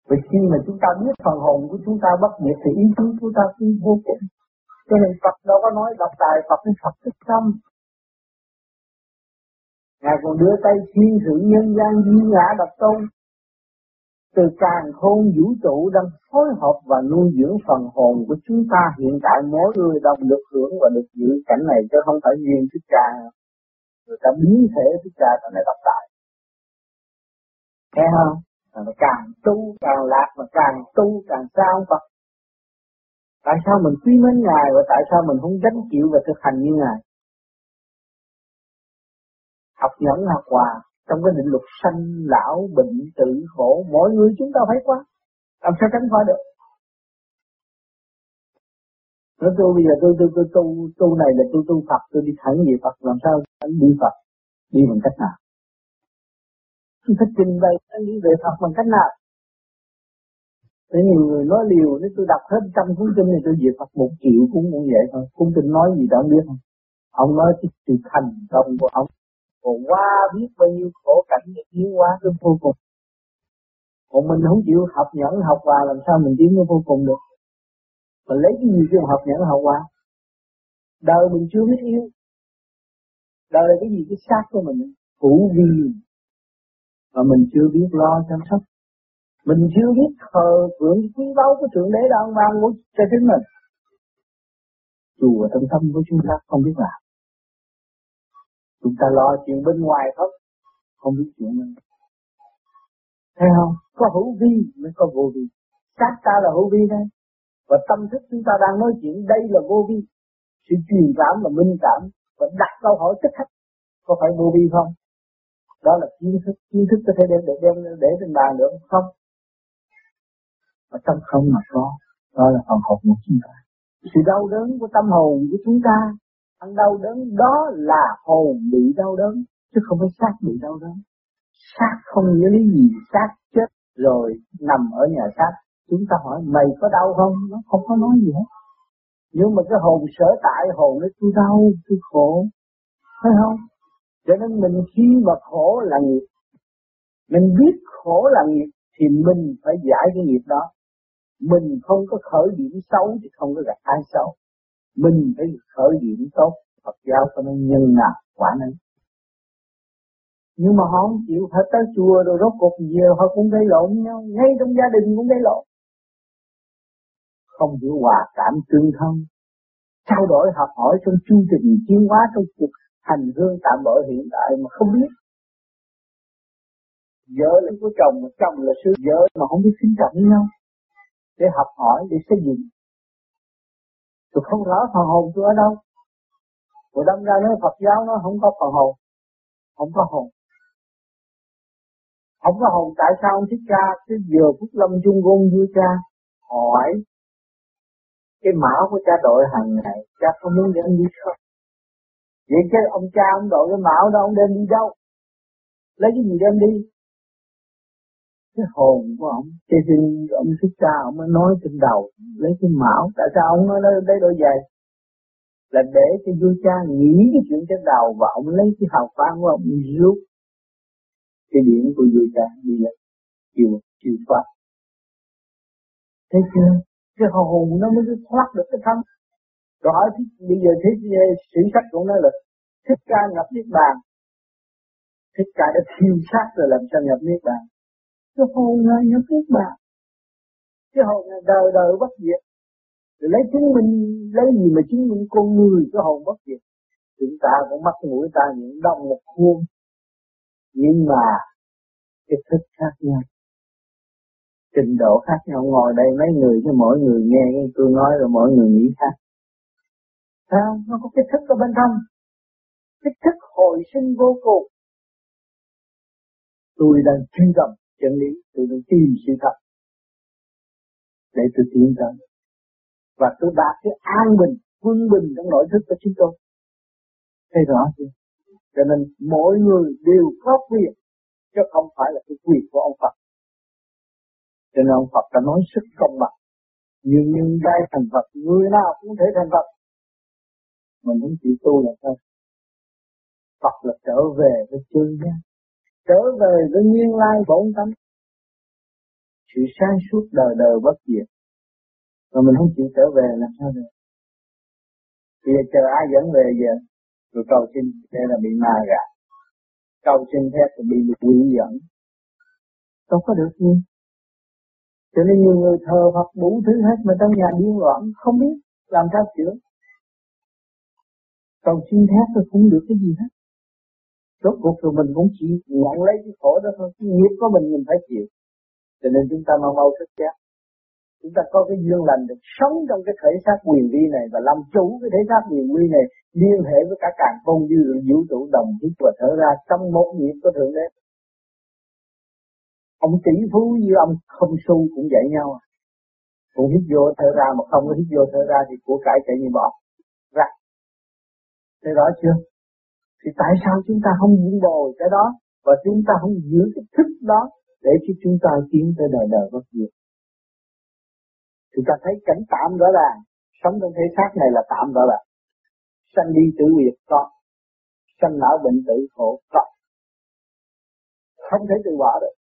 Vì khi mà chúng ta biết phần hồn của chúng ta bất diệt thì ý chí chúng ta cũng vô cùng. Cho nên Phật đâu có nói độc tài, Phật nói Phật thức tâm. Ngài còn đưa tay thiên thượng nhân gian duy ngã độc tôn. Từ càn khôn vũ trụ đang phối hợp và nuôi dưỡng phần hồn của chúng ta. Hiện tại mỗi người đồng được hưởng và được giữ cảnh này, chứ không phải riêng Thích Ca. Người ta biến thể Thích Ca thành này độc tài. Nghe không? Mà càng tu càng lạc, mà càng tu càng xa ông Phật. Tại sao mình quý mến Ngài và tại sao mình không gánh chịu và thực hành như Ngài? Học nhẫn học hòa trong cái định luật sanh lão bệnh tử khổ, mỗi người chúng ta phải qua, làm sao tránh khỏi được? Nói tôi bây giờ tôi tu này là tôi tu Phật, tôi đi thẳng về Phật, làm sao anh đi Phật? Đi bằng cách nào? Tôi phải trình bày anh đi về Phật bằng cách nào? Thế nhiều người nói liều, nếu tôi đọc hết 100 cuốn kinh thì tôi về Phật 1 triệu cũng vậy thôi. Cuốn kinh nói gì đó không biết không? Ông nói cái sự thành công của ông, còn qua biết bao nhiêu khổ cảnh để tiến hóa tới vô cùng. Còn mình không chịu học nhẫn học hòa, làm sao mình tiến tới vô cùng được? Mình lấy cái gì kêu học nhẫn học hòa? Đời mình chưa biết yêu. Đời là cái gì? Cái xác của mình phủ vi, mà mình chưa biết lo chăm sóc. Mình chưa biết thờ phượng quý báu của Thượng Đế đã ban của cho chính mình. Chùa trong tâm của chúng ta không biết làm. Chúng ta lo chuyện bên ngoài thôi, không biết chuyện mình. Thấy không? Có hữu vi mới có vô vi. Xác ta là hữu vi đây. Và tâm thức chúng ta đang nói chuyện đây là vô vi. Sự truyền cảm và minh cảm và đặt câu hỏi tức khắc, có phải vô vi không? Đó là kiến thức có thể để trên bàn được không? Và trong không mà có, đó là phần hồn của chúng ta. Sự đau đớn của tâm hồn của chúng ta, ăn đau đớn đó là hồn bị đau đớn, chứ không phải xác bị đau đớn. Xác không nghĩa lý gì, xác chết rồi nằm ở nhà xác. Chúng ta hỏi mày có đau không? Nó không có nói gì hết. Nhưng mà cái hồn sở tại hồn nó tôi đau, tôi khổ. Thấy không? Cho nên mình khi mà khổ là nghiệp, mình biết khổ là nghiệp thì mình phải giải cái nghiệp đó. Mình không có khởi điểm xấu thì không có gặp ai xấu. Mình phải khởi điểm tốt. Phật giáo cho nên nhân nào quả nấy. Nhưng mà họ không chịu, phải tới chùa rồi rốt cuộc về họ cũng gây lộn nhau. Ngay trong gia đình cũng gây lộn. Không hiểu hòa cảm tương thân, trao đổi học hỏi trong chương trình tiến hóa trong cuộc hành hương tạm bỡ hiện tại mà không biết. Vợ là của chồng mà chồng là sư vợ mà không biết kính trọng nhau để học hỏi, để xây dựng. Tôi không rõ phần hồn tôi ở đâu. Rồi đâm ra nói Phật giáo nó không có phần hồn. Không có hồn. Không có hồn tại sao ông Thích Ca cái giờ phút lâm chung gôn vua cha hỏi cái mão của cha đội hàng ngày, cha không muốn đem đi không? Vậy chứ ông cha ông đội cái mão đó ông đem đi đâu? Lấy cái gì đem đi? Cái hồn của ông, cho nên ông Thích Ca ông mới nói trên đầu lấy cái mão. Tại sao ông nói lấy đôi giày? Là để cho vua cha nghĩ cái chuyện trên đầu và ông lấy cái hào quang của ông rút cái điện của vua cha đi lên chiều qua. Thấy chưa? Cái hồn nó mới thoát được cái thân. Rồi hỏi bây giờ sử sách cũng nói là Thích Ca nhập niết bàn. Thích Ca đã thiêu sát rồi làm sao nhập niết bàn? Cái hồn này nhập niết bàn. Cái hồn này đời đời bất diệt. Rồi lấy chứng minh, lấy gì mà chứng minh con người cái hồn bất diệt? Chúng ta cũng mắt mũi ta những đông một khuôn. Nhưng mà cái thức khác nhau, trình độ khác nhau. Ngồi đây mấy người chứ mỗi người nghe tôi nói rồi mỗi người nghĩ khác. Sao? Nó có cái thức ở bên trong. Cái thức hồi sinh vô cùng. Tôi đang truy tầm chân lý, tôi đang tìm sự thật để tôi tiến tới. Và tôi đạt cái an bình, quân bình trong nội thức của chúng tôi. Thấy rõ chưa? Cho nên mỗi người đều có quyền, chứ không phải là cái quyền của ông Phật. Cho nên ông Phật đã nói sức công bằng. Nhưng đây thành Phật, người nào cũng thể thành Phật. Mình không chịu tu là sao? Phật là trở về với chân giác, trở về với nguyên lai bổn tánh. sự sáng suốt đời đời bất diệt. Mà mình không chịu trở về làm sao được? Bây giờ chờ ai dẫn về giờ? Rồi cầu xin thế là bị ma gạt. Cầu xin phép thì bị quỷ dẫn. Đâu có được gì. Cho nên nhiều người thờ Phật đủ thứ hết mà trong nhà điên loạn không biết làm sao chữa. Cầu xin phép rồi không được cái gì hết. Rốt cuộc rồi mình cũng chỉ nhận lấy cái khổ đó thôi. Cái nghiệp của mình phải chịu. Cho nên chúng ta mau thức giác. Chúng ta có cái duyên lành được sống trong cái thể xác quyền vi này và làm chủ cái thể xác quyền vi này, liên hệ với cả càn khôn vũ trụ đồng hít và thở ra trong một nhịp của Thượng Đế. Ông tỷ phú như ông không xu cũng vậy nhau. Cũng hít vô thở ra, mà không có hít vô thở ra thì của cải chạy như bỏ ra. Thấy rõ chưa? Thì tại sao chúng ta không vun bồi cái đó và chúng ta không giữ cái thức đó để cho chúng ta tiến tới đời đời bất diệt? Chúng ta thấy cảnh tạm rõ ràng, sống trong thể xác này là tạm rõ ràng. Sanh đi tử biệt có, sanh lão bệnh tử khổ có, không thể từ bỏ được.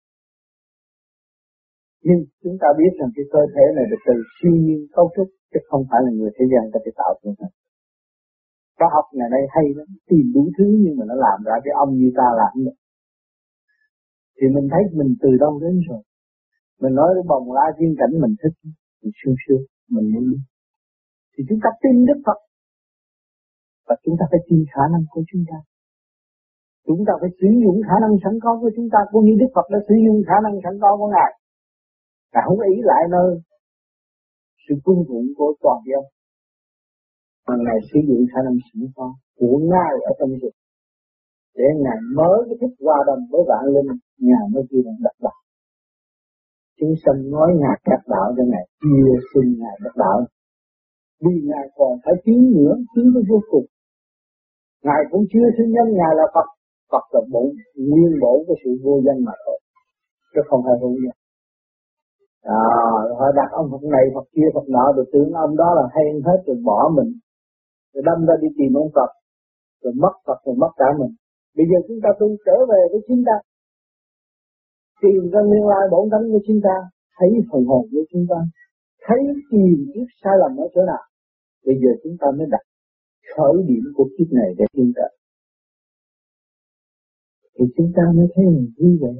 Nhưng chúng ta biết rằng cái cơ thể này là từ siêu nhiên cấu trúc, chứ không phải là người thế gian ta thể tạo ra. Khoa học ngày nay hay lắm, tìm đủ thứ nhưng mà nó làm ra cái ông như ta làm được. Thì mình thấy mình từ đâu đến rồi. Mình nói cái bồng la thiên cảnh mình thích, mình sướng, mình muốn đi. Thì chúng ta tin Đức Phật. Và chúng ta phải tin khả năng của chúng ta. Chúng ta phải sử dụng khả năng sẵn có của chúng ta, cũng như Đức Phật đã sử dụng khả năng sẵn có của Ngài. Ngài không ý lại nơi sự cung phụng của toàn dân, mà Ngài sử dụng khả năng sẵn có của Ngài ở trong dịch để Ngài mở cái thức hòa đồng với vạn linh. Ngài mới kêu bằng đắc đạo. Chúng sanh nói Ngài đắc đạo cho Ngài chia xin Ngài đắc đạo, vì Ngài còn phải tiến nữa, tiến tới vô cùng. Ngài cũng chưa xưng danh Ngài là Phật. Phật là nguyên bổn của sự vô danh mà thôi, chứ không phải vô danh. Họ đặt ông Phật này, Phật kia, Phật nọ, rồi tưởng ông đó là hay hết, rồi bỏ mình, rồi đâm ra đi tìm ông Phật, rồi mất Phật, rồi mất cả mình. Bây giờ chúng ta tu trở về với chính ta, tìm ra nguyên lai bổn tánh của chúng ta, thấy phần hồn của chúng ta, thấy tìm kiếp sai lầm ở chỗ nào. Bây giờ chúng ta mới đặt khởi điểm của kiếp này để tiến tới, thì chúng ta mới thấy mình vui vẻ.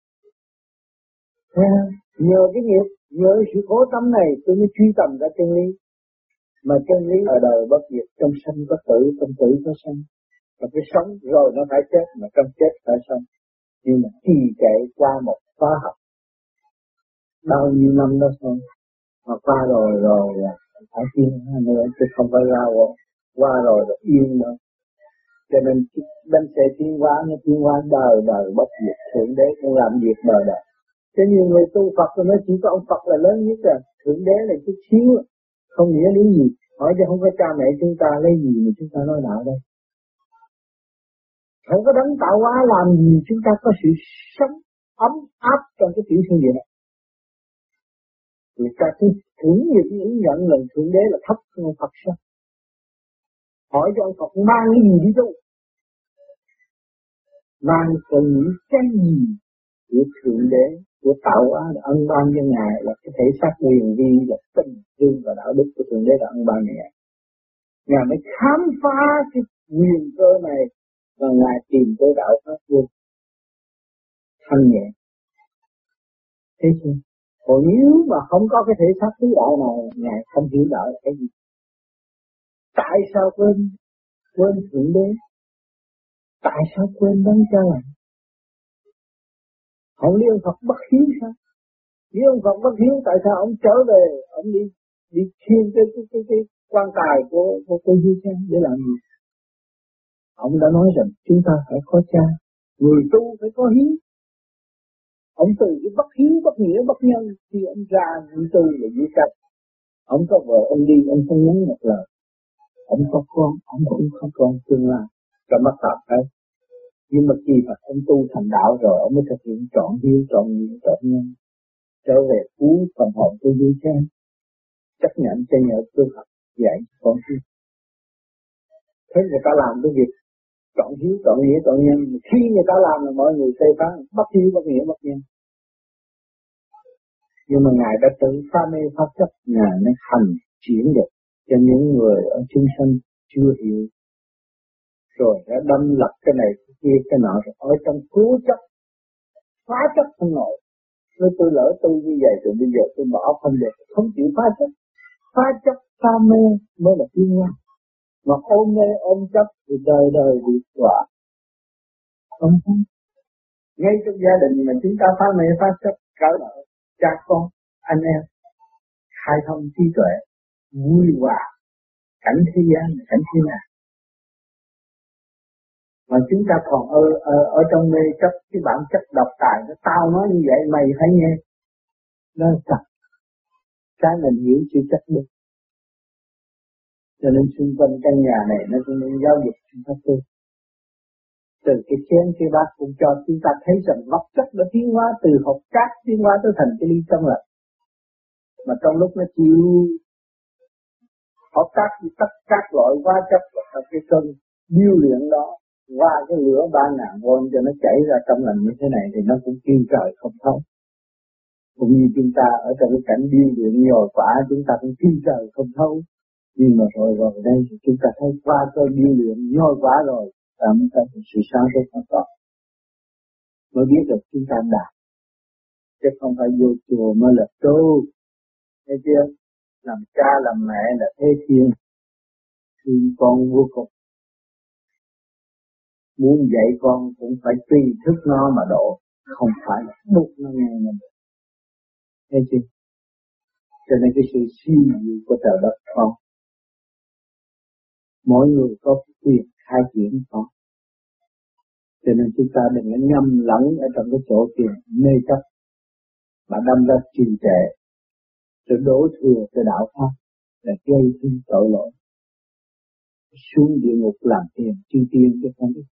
Nhờ cái nghiệp, nhờ sự khổ tâm này tôi mới truy tầm ra chân lý. Mà chân lý ở đời bất diệt, trong sanh có tử, trong tử có sanh. Và cái sống rồi nó phải chết, mà trong chết phải sống. Nhưng mà trì trệ qua một khóa học bao nhiêu năm đó thôi, mà qua rồi là phải tiến nữa, chứ không phải ra rồi qua rồi yên nữa. Cho nên đánh sẽ tiến hóa, nó tiến hóa đời đời bất diệt. Thượng Đế cũng làm việc đời đời. Cho nhiều người tu Phật rồi nói chỉ có ông Phật là lớn nhất rồi, Thượng Đế là chút xíu, không nghĩa lý gì. Hỏi cho không có cha mẹ chúng ta lấy gì mà chúng ta nói đạo đây? Không có đấng tạo hóa làm gì chúng ta có sự sống ấm áp trong cái tiểu thiên địa này. Người ta cứ thử những ý nhận lần Thượng Đế là thấp hơn Phật sao? Hỏi cho ông Phật mang cái gì đi tu? Mang từ những cái gì của Thượng Đế, của tạo hóa là ân ban cho Ngài, là cái thể xác quyền vi, là tình thương và đạo đức của Thượng Đế là ân ban Ngài. Ngài mới khám phá cái quyền cơ này và Ngài tìm tới đạo pháp luôn thanh nhẹ. Thế chứ? Còn nếu mà không có cái thể xác tứ đạo này, Ngài không hiểu đạo là cái gì. Tại sao quên Thượng Đế? Tại sao quên đấng cha lành? Không lý ông Phật bất hiếu sao? Nếu ông Phật bất hiếu, tại sao ông trở về, ông đi khiêng cái quan tài của cô Duy Cha để làm gì? Ông đã nói rằng chúng ta phải có cha, người tu phải có hiếu. Ông từ cái bất hiếu, bất nghĩa, bất nhân khi ông ra những tư là dưới cách. Ông có vợ, ông đi, ông không nhắn một lời. Ông có con, ông cũng không con tương lai cho mắt Phật hết. Nhưng mà khi mà ông tu thành đạo rồi, ông mới thực hiện trọn hiếu, trọn nghĩa, trọn nhân, trở về cứu phần hồn của Duy Cha, chấp nhận cho nhờ cơ Phật dạy con hiếu. Thế người ta làm cái việc trọn hiếu, trọn nghĩa, trọn nhân. Khi người ta làm là mọi người phê phán bất hiếu, bất nghĩa, bất nhân. Nhưng mà Ngài đã tự phá mê pháp chấp, Ngài mới hành triển được cho những người ở chúng sanh chưa hiểu. Rồi đã đâm lập cái này, cái kia, cái nọ, rồi ở trong cố chấp, phá chấp không nổi. Nếu tôi lỡ tu như vậy rồi bây giờ tôi bỏ không được, không chịu phá chấp. Phá chấp, phá mê mới là tiến hóa. Mà ôm mê, ôm chấp thì đời đời bị quả. Không không. Ngay trong gia đình mà chúng ta phá mê, phá chấp, cỡ nợ, cha con, anh em, khai thông trí tuệ, vui hòa, cảnh thế gian, cảnh thế nào. Mà chúng ta còn ở trong mê chấp, cái bản chất độc tài, tao nói như vậy mày phải nghe. Nó thật. Cái mình hiểu chưa chắc được. Cho nên xung quanh căn nhà này nó cũng nên giáo dục chúng ta tu. Từ cái chén cái bát cũng cho chúng ta thấy rằng vật chất đã tiến hóa từ hột cát tiến hóa tới thành cái ly trong lạnh. Mà trong lúc nó chịu hột cát thì tất các loại hóa chất và cái cân điêu luyện đó qua cái lửa 3.000V cho nó chảy ra trong lạnh như thế này thì nó cũng kêu trời không thấu. Cũng như chúng ta ở trong cái cảnh điêu luyện nhồi quả chúng ta cũng kêu trời không thấu. Nhưng mà rồi đây chúng ta thấy qua cơn điêu luyện nhồi quả rồi, ta mới thấy sự sáng suốt nó có. Mới biết được chúng ta đạt. Chứ không phải vô chùa mới là tu. Thấy chưa? Làm cha làm mẹ là thế thiên. Thương con vô cùng. Muốn dạy con cũng phải tùy thức nó mà độ. Không phải là buộc nó nghe mình. Thấy chưa? Cho nên cái sự siêu diệu của trời đất con. Mỗi người có quyền khai triển con. Cho nên chúng ta đừng có nhầm lẫn ở trong cái chỗ tiền mê chấp mà đâm ra trì trệ, rồi đổ thừa cho đạo pháp là gây thêm tội lỗi. Xuống địa ngục làm tiền chi tiên chứ không biết.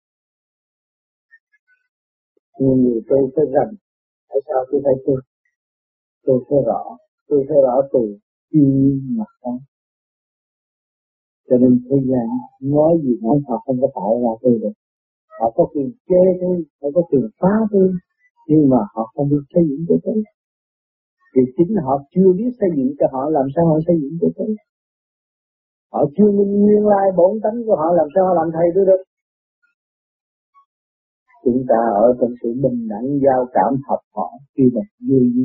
Nhưng người tôi phải rành, tại sao tôi phải tu? Tôi phải rõ từ chuyên mặt con. Cho nên thế gian nói gì nói họ không có tạo ra tôi được. Họ có quyền chê tôi, họ có quyền phá tôi, nhưng mà họ không biết xây dựng cho tôi. Vì chính họ chưa biết xây dựng cho họ, làm sao họ xây dựng cho tôi? Họ chưa minh nguyên lai bổn tánh của họ, làm sao họ làm thầy tôi được? Chúng ta ở trong sự bình đẳng giao cảm học họ khi mà vui vui.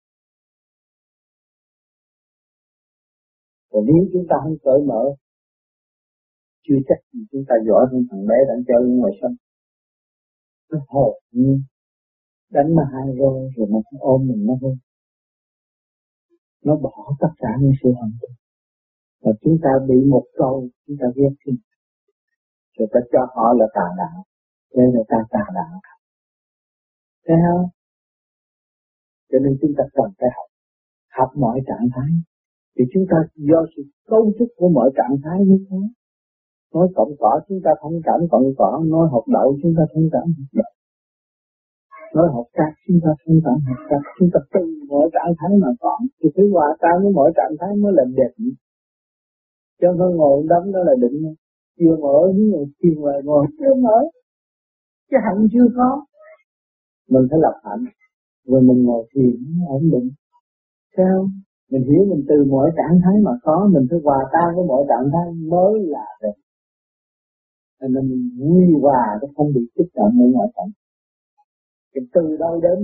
Còn nếu chúng ta không cởi mở, chưa chắc gì chúng ta giỏi hơn thằng bé đang chơi ngoài sân. Nó hồn nhiên, đánh mà hai rồi mà nó ôm mình nó hơn. Nó bỏ tất cả những sự hận thù. Và chúng ta bị một câu, chúng ta ghét đi. Rồi ta cho họ là tà đạo. Thế là ta tà đạo. Thấy không? Cho nên chúng ta cần phải học. Học mọi trạng thái. Thì chúng ta do sự cấu trúc của mọi trạng thái như thế. Nói cộng cỏ chúng ta thông cảm cộng cỏ. Nói học đậu chúng ta thông cảm học đậu. Nói học cát chúng ta thông cảm học cát. Chúng ta từ mọi trạng thái mà còn. Thì phải hòa tan với mọi trạng thái mới là đẹp. Chứ không ngồi đấm đó là định. Chưa mở những người chiên lại ngồi chưa mở. Cái hạnh chưa có. Mình phải lập hạnh. Rồi mình ngồi thiền ổn định. Sao? Mình hiểu mình từ mọi trạng thái mà có. Mình phải hòa tan với mọi trạng thái mới là được. Nên mình vui hòa để không bị kích động ở ngoại cảnh. Thì từ đâu đến?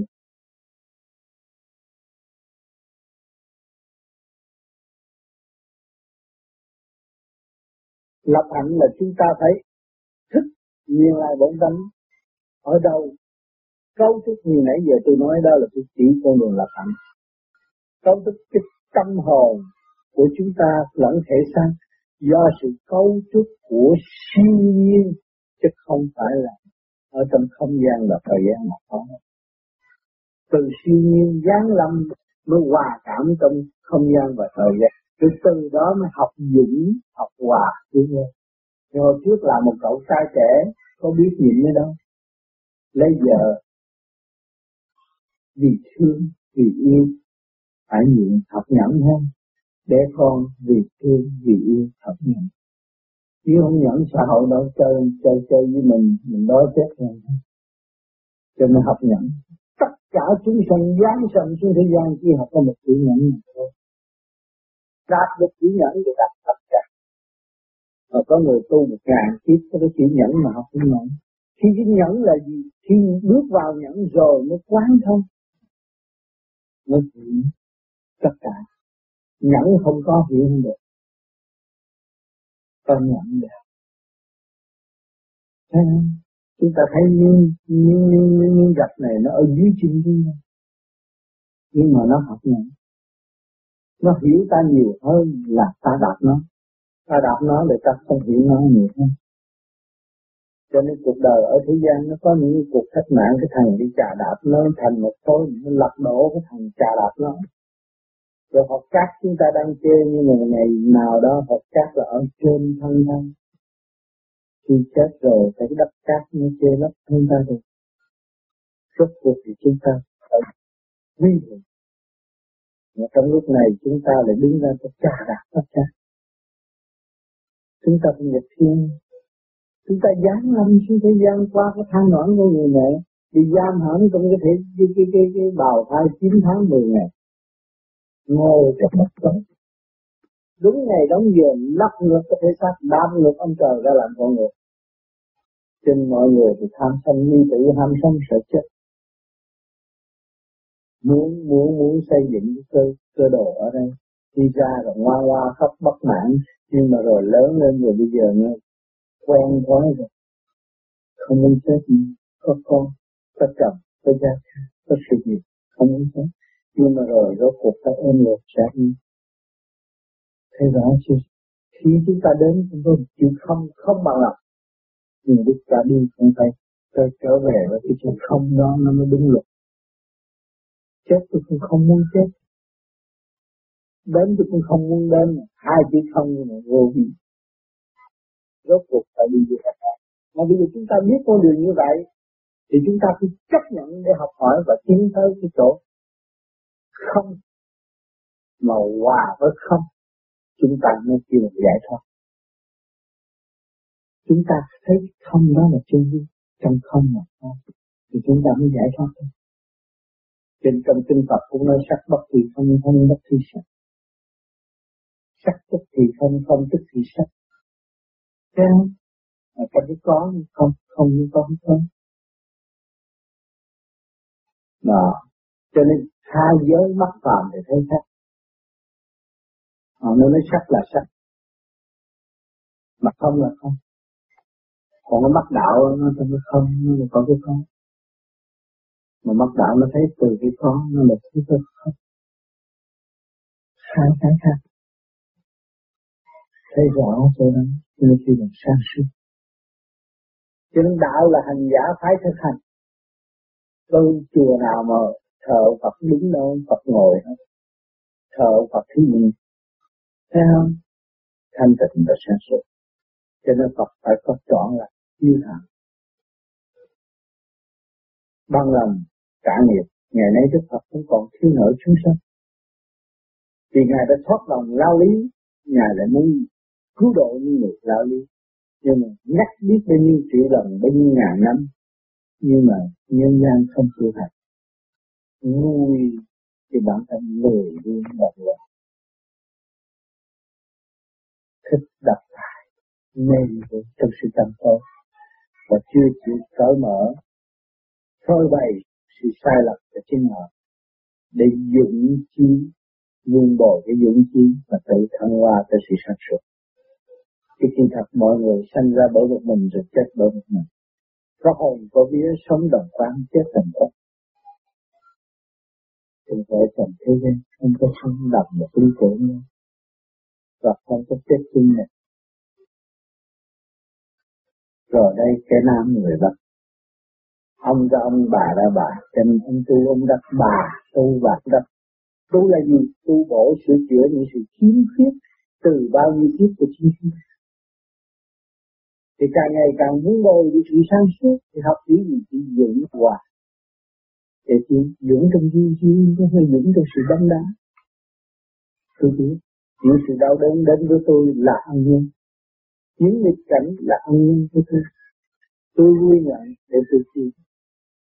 Lập hạnh là chúng ta phải thức nguyên lai bổn tánh. Ở đâu? Cấu trúc như nãy giờ tôi nói đó là tôi chỉ con đường lập hạnh. Cấu trúc cái tâm hồn của chúng ta lẫn thể xác do sự cấu trúc của siêu nhiên chứ không phải là ở trong không gian và thời gian mà có. Từ siêu nhiên giáng lâm mới hòa cảm trong không gian và thời gian. Từ đó mới học dũng, học hòa tiến lên. Nhưng hồi trước là một cậu trai trẻ có biết nhịn ở đâu. Lấy vợ vì thương, vì yêu phải nhịn học nhẫn hơn. Để con vì thương, vì yêu học nhẫn. Nếu không nhẫn xã hội đâu chơi với mình đói chết rồi. Cho nên học nhẫn. Tất cả chúng sanh giáng sanh xuống thế gian chỉ học có một chữ nhẫn thôi. Đạt được chữ nhẫn thì đạt tất cả. Mà có người tu 1000 kiếp có cái chữ nhẫn mà học không nổi. Khi cái nhẫn là gì? Khi bước vào nhẫn rồi mới quán thông. Mới hiểu tất cả. Nhẫn không có hiểu không được. Có nhẫn được. Thấy không? Chúng ta thấy miếng gạch này nó ở dưới chân chúng ta. Nhưng mà nó học nhẫn. Nó hiểu ta nhiều hơn là ta đạp nó. Ta đạp nó để ta không hiểu nó nhiều hơn. Cho nên cuộc đời ở thế gian nó có những cuộc cách mạng, cái thằng đi chà đạp nó thành một khối, nó lật đổ cái thằng chà đạp nó. Rồi học cát chúng ta đang chê, nhưng mà ngày nào đó học cát là ở trên thân thân. Khi chết rồi phải đắp cát nó chê lấp thân ta được. Rốt cuộc thì chúng ta phải quy định. Mà trong lúc này chúng ta lại đứng ra cho chà đạp tất cả. Chúng ta không nhập thiên. Chúng ta giáng lâm xuống thế gian qua cái than noãn của người mẹ, bị giam hãm trong cái thể cái bào thai 9 tháng 10 ngày, ngồi trong đất sống. Đúng ngày đóng giờ lắc ngược cái thể xác, đạp ngược ông trời ra làm con người. Trên mọi người thì tham sân ly tử, ham sống sợ chết, muốn xây dựng cái cơ đồ ở đây, đi ra rồi ngoan khóc bất mãn, nhưng mà rồi lớn lên rồi bây giờ nó quen quá rồi, không muốn chết nữa. Có con, có chồng, có gia đình, có sự nghiệp, không muốn chết, nhưng mà rồi rốt cuộc các em lột sẽ đi. Thế rõ chưa? Khi chúng ta đến chúng tôi chịu không bằng lòng, nhưng lúc ta đi không phải trở về với cái chuyện không đó nó mới đúng luật. Chết tôi cũng không muốn chết, đến tôi cũng không muốn đến, hai chữ không nhưng mà vô vi. Rốt cuộc phải đi về các bạn. Mà bây giờ chúng ta biết con đường như vậy thì chúng ta phải chấp nhận để học hỏi và tiến tới cái chỗ không mà hòa với không, chúng ta mới kêu là giải thoát. Chúng ta thấy không đó là chân lý, trong không là không thì chúng ta mới giải thoát. Trên trong kinh Phật cũng nói sắc bất thì không, không bất thì sắc. Sắc tức thì không, không tức thì sắc. Thấy không? Mà cái có không, không như có không. Đó. Cho nên hai giới mắt phàm để thấy sắc. Họ nói sắc là sắc, mà không là không. Còn cái mắt đạo nó trong cái không, nó là có cái không. Mà mắt đạo nó thấy từ cái có, nó là thấy cái không. Hai cái khác. Thấy rõ cho nên nên khi mình sáng suốt. Cho nên đạo là hành giả phải thực hành. Tôi chùa nào mà thờ Phật đứng đâu, Phật ngồi hết. Thờ Phật thí nghiệm. Thấy không? Thanh tịnh và sáng suốt. Cho nên Phật phải có chọn là yêu thảo. Bằng lòng trả nghiệp. Ngày nay Đức Phật cũng còn thiếu nợ chúng sanh. Vì Ngài đã thoát lòng lao lý, Ngài lại muốn cứu độ những người lao lý. Nhưng mà nhắc biết bao nhiêu triệu lần, bao nhiêu ngàn năm. Nhưng mà nhân gian không chịu hành. Nuôi thì bản thân lười biếng bận rộn. Thích đập tài, nên trong sự tâm tối và chưa chịu cởi mở, phơi bày sự sai lầm của chính họ để dũng chí, vun bồi cái dũng chí và tự thăng hoa tới sự sáng suốt. Cái khi thật mọi người sanh ra bởi một mình rồi chết bởi một mình. Có hồn có vía sống đồng quán chết thành công. Thì vợ chồng thế gian không có sống đồng một lý tưởng nữa. Và không có chết chung này. Rồi đây cái nam người Bắc. Ông ra ông, bà ra bà. Cho nên ông tu ông đắc bà, tu bà đắc. Tu là gì? Tu bổ sửa chữa những sự khiếm khuyết từ bao nhiêu kiếp của chính chúng. Thì càng ngày càng muốn bồi đi sự sáng suốt thì học chữ gì? Chỉ dũng hòa. Để chỉ dũng trong duyên, không phải dũng trong sự đâm đá. Tôi biết, những sự đau đớn đến với tôi là ân nhân. Những nghịch cảnh là ân nhân của tôi. Tôi vui nhận để tôi chịu.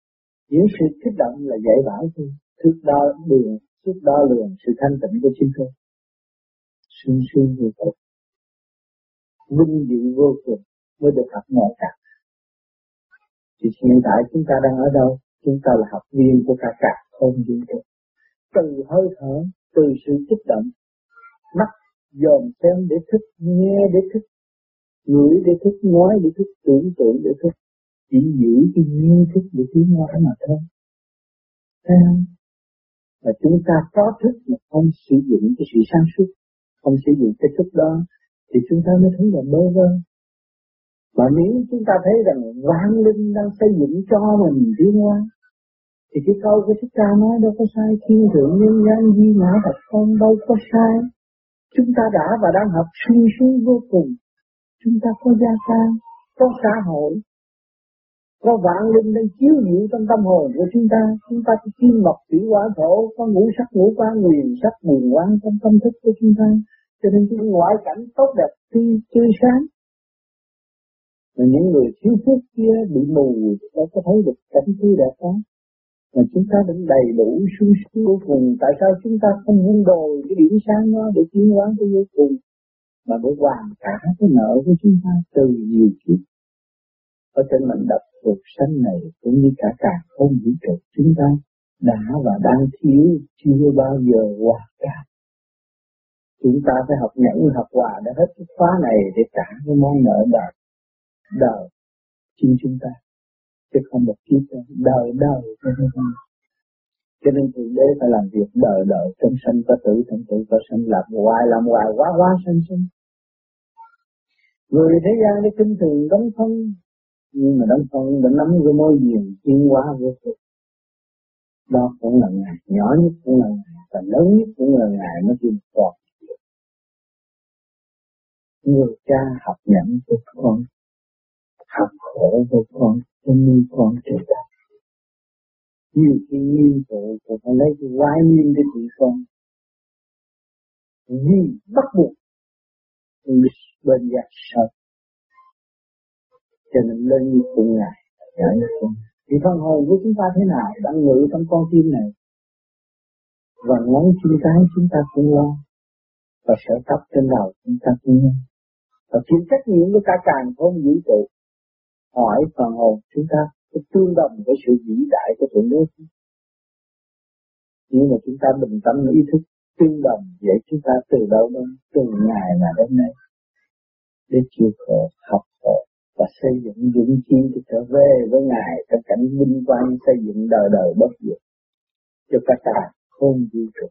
Những sự kích động là dạy bảo tôi, thước đo lường sự thanh tịnh của chính tôi. Sung sướng vô cùng, vinh dự vô cùng mới được học ngồi cả. Thì hiện tại chúng ta đang ở đâu? Chúng ta là học viên của cả không vũ trụ. Từ hơi thở, từ sự kích động, mắt dòm xem để thức, nghe để thức, ngửi để thức, nói để thức, tưởng tượng để thức, chỉ giữ cái nguyên thức để tiến hóa mà thôi. Thấy không? Và chúng ta có thức mà không sử dụng cái sự sáng suốt, không sử dụng cái thức đó, thì chúng ta mới thấy là bơ vơ. Mà nếu chúng ta thấy rằng vạn linh đang xây dựng cho mình tiến hóa, thì cái câu của Thích Ca nói đâu có sai, thiên thượng nhân gian di ngã thật không đâu có sai. Chúng ta đã và đang học sung sướng vô cùng. Chúng ta có gia can, có xã hội, có vạn linh đang chiếu diệu trong tâm hồn của chúng ta có kim mộc thủy hỏa thổ, có ngũ sắc ngũ quan quyền sắc quyền quang trong tâm thức của chúng ta, cho nên cái ngoại cảnh tốt đẹp tươi sáng. Mà những người thiếu phước kia bị mù đâu có thấy được cảnh tươi đẹp đó. Mà chúng ta vẫn đầy đủ sung sướng vô cùng. Tại sao chúng ta không vun đồi cái điểm sáng đó để tiến hóa tới vô cùng, mà để hoàn cả cái nợ của chúng ta từ nhiều kiếp ở trên mảnh đất cuộc sanh này, cũng như cả không vũ trụ chúng ta đã và đang thiếu chưa bao giờ hòa cả. Chúng ta phải học nhẫn học hòa để hết cái khóa này để trả cái món nợ đời chính chúng ta, chứ không một kiếp đời cho nên Thượng Đế phải làm việc đời trong sanh có tử, trong tử có sanh, làm hoài quá sanh. Người thế gian để kinh thường đóng phân, nhưng mà đóng phân đã nắm cái mối duyên tiến hóa vô cùng. Đó cũng là Ngài, nhỏ nhất cũng là Ngài, và lớn nhất cũng là Ngài mới chịu còn. Người cha học nhẫn của con, học khổ của con, cho nuôi con trở lại. Nhiều khi nghiêm tụ của con lấy cái quái nghiêm để trị con, vì bắt buộc bên giác sợ. Cho nên lên như cùng Ngài, nhỏ như cùng. Thì phần hồn của chúng ta thế nào đang ngự trong con tim này, và ngón chân cái chúng ta cũng lo, và sợi tóc trên đầu chúng ta cũng lo, và chịu trách nhiệm với cả càng không vũ trụ. Hỏi phần hồn chúng ta có tương đồng với sự vĩ đại của Thượng Đế. Nhưng mà chúng ta bình tâm ý thức tương đồng, vậy chúng ta từ đâu đến từng ngày mà đến nay để chịu khổ, học khổ và xây dựng dũng khí để trở về với Ngài trong cảnh vinh quang, xây dựng đời bất diệt cho cả không vũ trụ.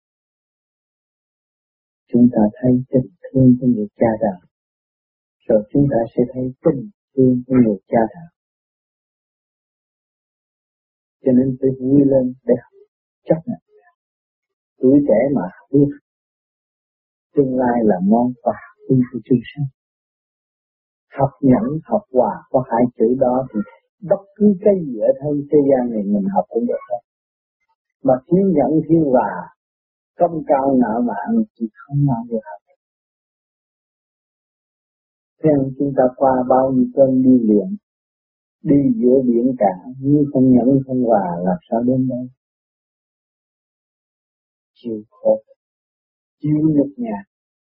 Chúng ta thấy tình thương của người cha đạo, rồi chúng ta sẽ thấy tình thương của người cha đạo. Cho nên phải vui lên để học chấp nhận. Tuổi trẻ mà biết tương lai là món quà của chúng sinh. Học nhẫn, học hòa có hai chữ đó thì bất cứ cái gì ở thế gian này mình học cũng được hết. Mà thiếu nhẫn thiếu hòa, công cao nợ mạng thì không bao giờ học. Theo chúng ta qua bao nhiêu cơn đi luyện, đi giữa biển cả, nhưng không nhẫn không hòa làm sao đến đây? Chịu khổ, chịu nhục nhạt.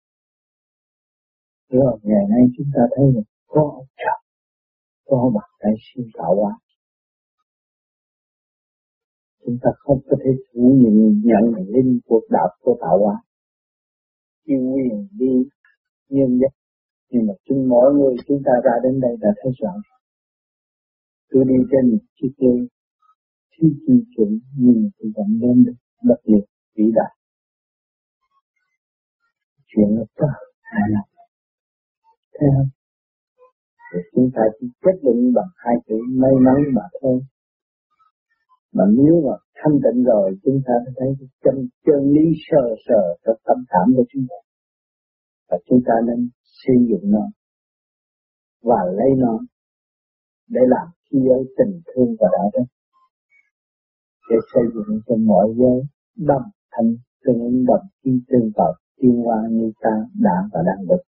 Rồi ngày nay chúng ta thấy là có ông trời, có bàn tay siêu tạo hóa. Chúng ta không có thể phủ nhận linh cuộc đạo của tạo hóa. Yêu quyền đi nhân dân, nhưng mà mỗi người chúng ta ra đến đây đã thấy rõ. Tôi đi trên chiếc xe thiếu chi chuẩn, nhưng tôi vẫn đến được bất diệt vĩ đại. Chuyện là có hai lần. Thấy không? Rồi chúng ta chỉ kết luận bằng hai chữ may mắn mà thôi. Mà nếu mà thanh tịnh rồi chúng ta sẽ thấy chân lý sờ trong tâm cảm của chúng ta. Và chúng ta nên sử dụng nó và lấy nó để làm khí giới tình thương và đạo đức, để xây dựng cho mọi giới đồng thanh tương ứng, đồng khí tương hợp tiến hóa như ta đã và đang được.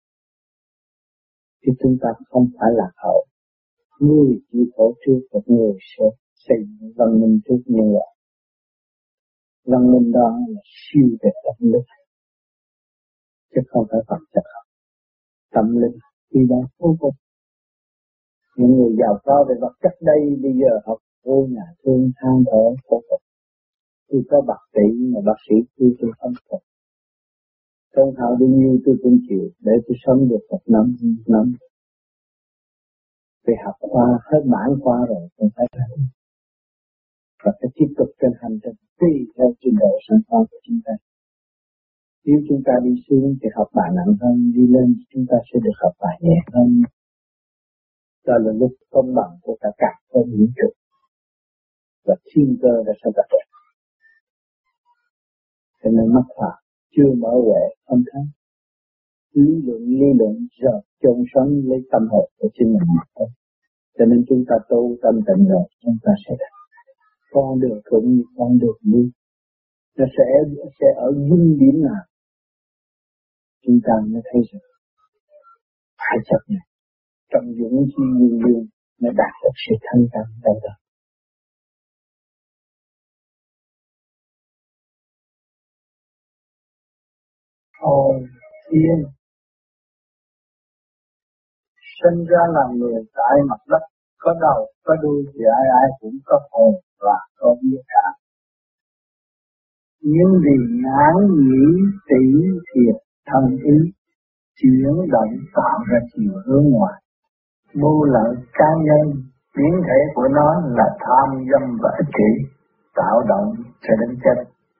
Thì chúng ta không phải lạc hậu, người chịu khổ trước một người sẽ xây văn minh trước nhân loại. Văn minh đó là siêu về tâm linh, chứ không phải vật chất học. Tâm linh khi đó vô cùng. Những người giàu có về vật chất đây bây giờ học vô nhà thương than thở khổ cực. Tôi có bác sĩ mà bác sĩ tôi không phục. Công hào bao nhiêu tôi cũng chịu để tôi sống được một năm. Về học khoa hết mãn khoa rồi không phải là và phải tiếp tục trên hành trình tùy theo trình độ sẵn có của chúng ta. Nếu chúng ta đi xuống thì học bài nặng hơn, đi lên chúng ta sẽ được học bài nhẹ hơn. Đó là lúc công bằng của cả con vũ trụ và thiên cơ đã sắp đặt. Cho nên mắt Phật chưa mở huệ không thấy. Lý luận giờ chôn sống lấy tâm hồn của chính mình thôi. Cho nên chúng ta tu tâm tịnh rồi chúng ta sẽ đạt. Con đường cũng như con đường đi. Nó sẽ ở dung điểm nào chúng ta mới thấy rằng phải chấp nhận trong dũng chi dương mới đạt được sự thanh tịnh đâu đó. Hồn thiên sinh ra làm người tại mặt đất, có đầu có đuôi thì ai cũng có hồn và có vía cả. Nhưng vì ngán nghĩ tỷ thiệt thân ý chuyển động tạo ra chiều hướng ngoài, mưu lợi cá nhân, biến thể của nó là tham dâm và ích kỷ, tạo động cho đến chết.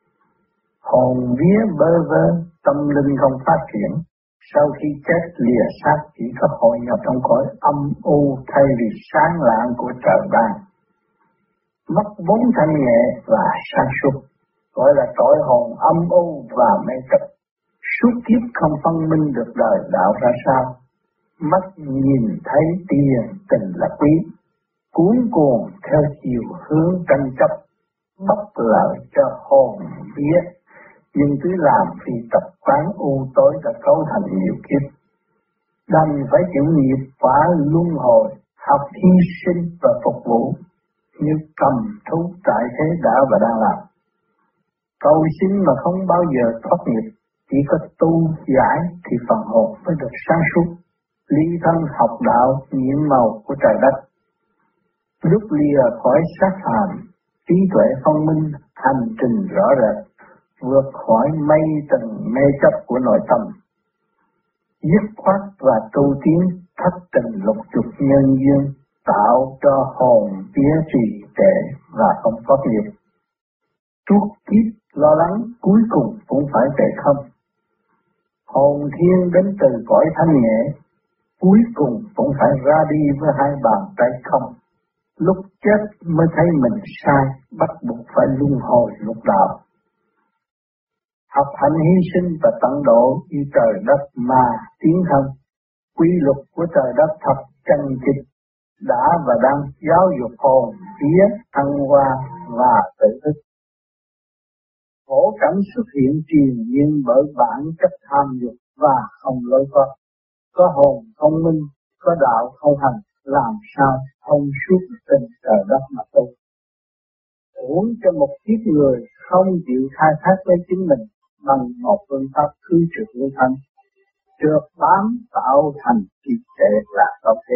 Hồn vía bơ vơ, tâm linh không phát triển, sau khi chết lìa xác chỉ có hội nhập trong cõi âm u thay vì sáng lạng của trời ban. Mất bốn thanh nhẹ và sáng suốt, gọi là cõi hồn âm u và mê chấp. Suốt kiếp không phân minh được đời đạo ra sao. Mắt nhìn thấy tiền tình là quý, cuốn cuồng theo chiều hướng tranh chấp, bất lợi cho hồn vía. Nhưng cứ làm vì tập quán u tối đã cấu thành nhiều kiếp. Đành phải chịu nghiệp quả luân hồi, học hy sinh và phục vụ, như cầm thú tại thế đã và đang làm. Cầu xin mà không bao giờ thoát nghiệp, chỉ có tu giải thì phần hồn mới được sáng suốt, ly thân học đạo nhiệm màu của trời đất. Lúc lìa khỏi xác phàm, trí tuệ phân minh, hành trình rõ rệt, vượt khỏi mây tầng mê chấp của nội tâm, dứt khoát và tu tiến thất tình lục dục nhân duyên, tạo cho hồn vía trì trệ và không có nghiệp. Tuốt kiếp lo lắng cuối cùng cũng phải về không. Hồn thiên đến từ cõi thanh nhẹ, cuối cùng cũng phải ra đi với hai bàn tay không. Lúc chết mới thấy mình sai, bắt buộc phải luân hồi lục đạo. Học hành hy sinh và tận độ như trời đất mà tiến thân. Quy luật của trời đất thật chân chính, đã và đang giáo dục hồn vía thăng hoa và tự thức. Khổ cảnh xuất hiện triền nhiên bởi bản chất tham dục và không lối thoát. Có hồn thông minh, có đạo không hành, làm sao thông suốt tình trời đất mà tu. Uổng cho một kiếp người không chịu khai thác với chính mình bằng một phương pháp khứ trượt lưu thanh, trượt bám tạo thành trì trệ là không thế.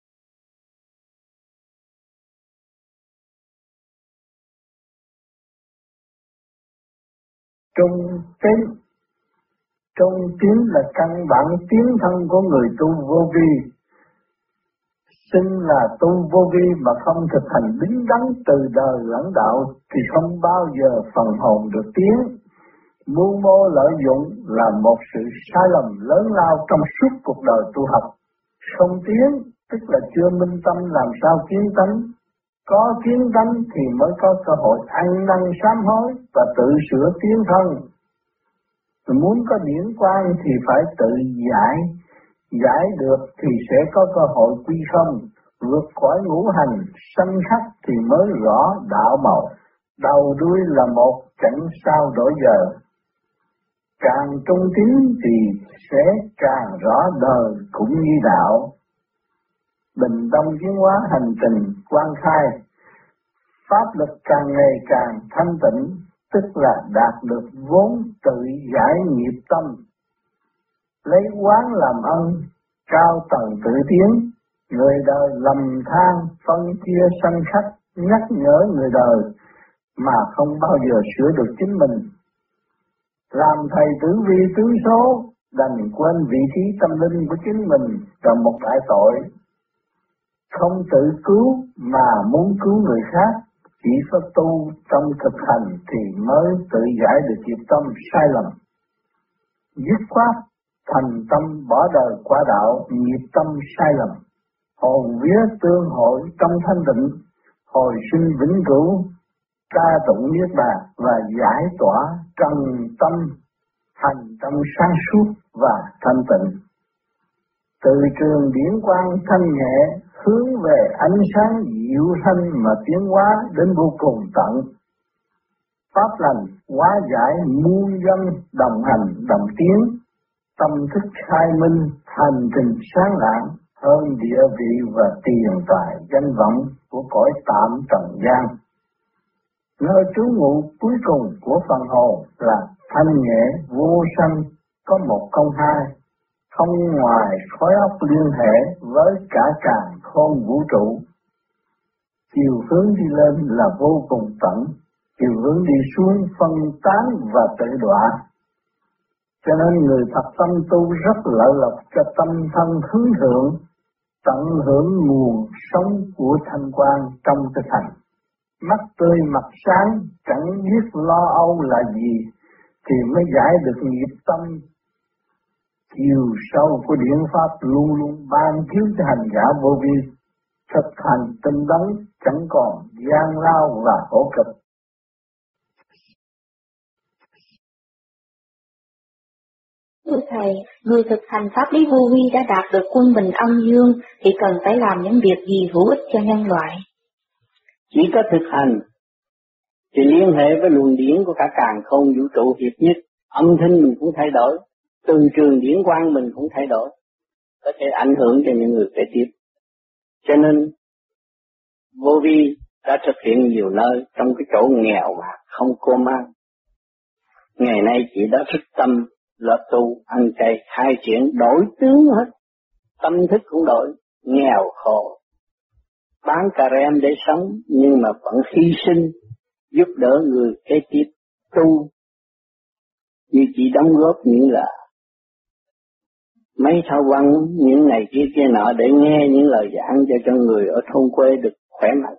Trung tín là căn bản tiến thân của người tu vô vi. Sinh là tu vô vi mà không thực hành đứng đắn từ đời lẫn đạo thì không bao giờ phần hồn được tiến. Mưu mô lợi dụng là một sự sai lầm lớn lao trong suốt cuộc đời tu học. Không tiến tức là chưa minh tâm làm sao kiến tánh. Có kiến tánh thì mới có cơ hội ăn năn sám hối và tự sửa tiến thân. Muốn có điển quang thì phải tự giải được thì sẽ có cơ hội quy không, vượt khỏi ngũ hành sanh khắc thì mới rõ đạo màu. Đầu đuôi là một, chẳng sao đổi giờ. Càng trung tín thì sẽ càng rõ đời cũng như đạo. Bình tâm tiến hóa hành trình quan khai, pháp lực càng ngày càng thanh tịnh, tức là đạt được vốn tự giải nghiệp tâm, lấy quán làm ân, cao tầng tự tiến. Người đời lầm than phân chia sanh khách, nhắc nhở người đời mà không bao giờ sửa được chính mình. Làm thầy tử vi tướng số, đành quên vị trí tâm linh của chính mình là một đại tội. Không tự cứu mà muốn cứu người khác, chỉ có tu trong thực hành thì mới tự giải được nghiệp tâm sai lầm. Dứt khoát thành tâm bỏ đời quả đạo, nghiệp tâm sai lầm. Hồn vía tương hội trong thanh tịnh, hồi sinh vĩnh cửu, ca tụng niết bàn và giải tỏa trần tâm, thành tâm sáng suốt và thanh tịnh. Từ trường điển quang thanh nhẹ hướng về ánh sáng diệu thanh mà tiến hóa đến vô cùng tận. Pháp lành hóa giải muôn dân đồng hành đồng tiến, tâm thức khai minh hành trình sáng lạng hơn địa vị và tiền tài danh vọng của cõi tạm trần gian. Nơi trú ngụ cuối cùng của phần hồn là thanh nhẹ vô sanh, có một không hai, không ngoài khối óc liên hệ với cả càn khôn vũ trụ. Chiều hướng đi lên là vô cùng tận, chiều hướng đi xuống phân tán và tự đọa. Cho nên người thật tâm tu rất lợi lộc cho tâm thân hướng thượng, tận hưởng nguồn sống của thanh quan trong thực hành. Mắt tươi mặt sáng, chẳng biết lo âu là gì, thì mới giải được nghiệp tâm. Chiều sâu của điển pháp luôn luôn ban chiếu cho hành giả vô vi, thực hành tinh tấn, chẳng còn gian lao và khổ cực. Thưa Thầy, người thực hành pháp lý vô vi đã đạt được quân bình âm dương thì cần phải làm những việc gì hữu ích cho nhân loại? Chỉ có thực hành thì liên hệ với luồng điển của cả càn khôn vũ trụ hiệp nhất, âm thanh mình cũng thay đổi, từ trường điển quang mình cũng thay đổi, có thể ảnh hưởng cho những người kế tiếp. Cho nên vô vi đã thực hiện nhiều nơi trong cái chỗ nghèo mà không cơm ăn. Ngày nay chị đã thức tâm là tu, ăn chay, khai triển, đổi tướng hết, tâm thức cũng đổi, nghèo khổ, bán cà rem để sống nhưng mà vẫn hy sinh, giúp đỡ người kế tiếp tu. Như chị đóng góp những là mấy thao văn những ngày kia nọ để nghe những lời giảng cho người ở thôn quê được khỏe mạnh.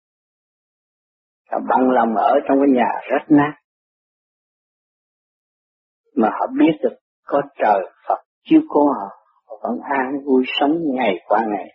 Họ bằng lòng ở trong cái nhà rách nát, mà họ biết được có trời Phật chiếu cố họ, họ vẫn an vui sống ngày qua ngày.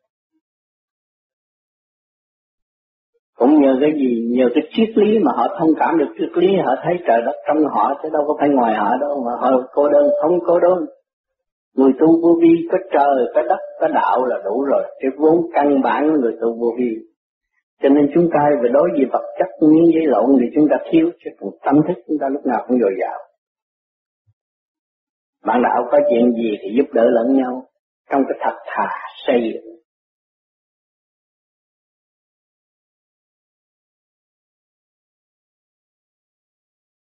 Cũng nhờ cái gì, nhờ cái triết lý mà họ thông cảm được triết lý, họ thấy trời đất trong họ chứ đâu có phải ngoài họ đâu, mà họ cô đơn không cô đơn. Người tu vô vi có trời, có đất, có đạo là đủ rồi, cái vốn căn bản của người tu vô vi. Cho nên chúng ta về đối với vật chất miếng giấy lộn thì chúng ta thiếu, chứ còn tâm thức chúng ta lúc nào cũng dồi dào. Bạn đạo có chuyện gì thì giúp đỡ lẫn nhau trong cái thật thà xây dựng.